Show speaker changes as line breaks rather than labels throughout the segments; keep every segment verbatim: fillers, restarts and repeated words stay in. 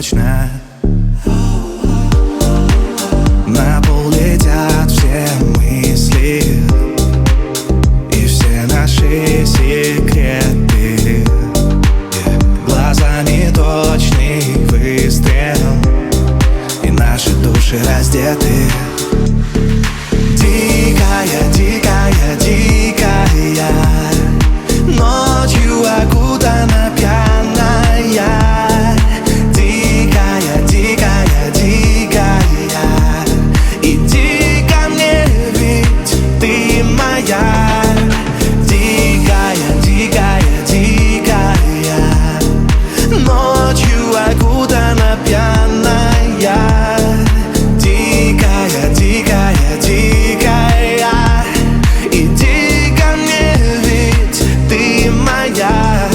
точно. На пол летят все мысли и все наши секреты. Глаза неточный выстрел, и наши души раздеты. Дикая, дикая, дикая, ночью окутана пьяная. Дикая, дикая, дикая, иди ко мне, ведь ты моя. Дикая, дикая, дикая, ночью окутана пьяная. Дикая, дикая, дикая, иди ко мне, ведь ты моя.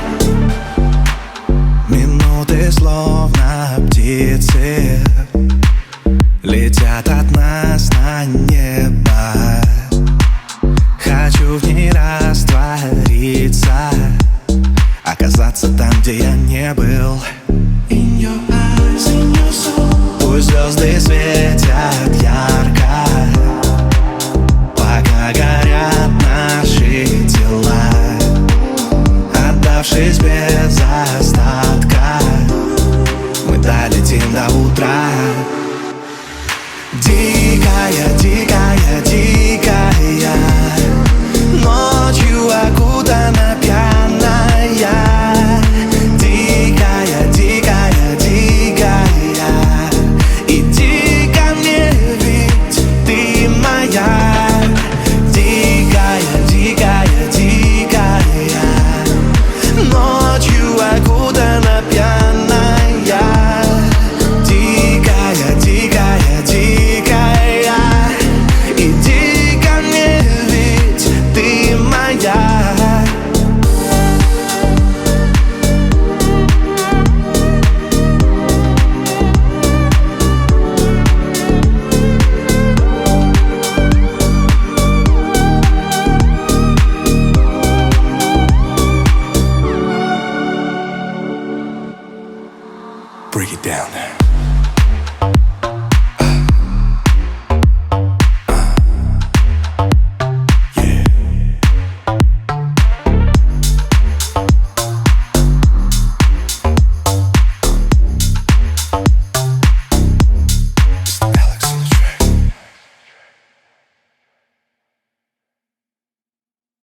Минуты словно птицы летят от нас на небо. Хочу в ней раствориться, оказаться там, где я не был. In your eyes, in your soul. Пусть звезды светят ярко, пока горят наши тела. Отдавшись без остатка, мы долетим до утра. Дикая, дикая, дикая, ночью окутана пьяная. Дикая, дикая, дикая, иди ко мне, ведь ты моя. Дикая, дикая, дикая, ночью окутана пьяная. Дикая, дикая, дикая, иди ко мне, ведь ты моя. Break it down.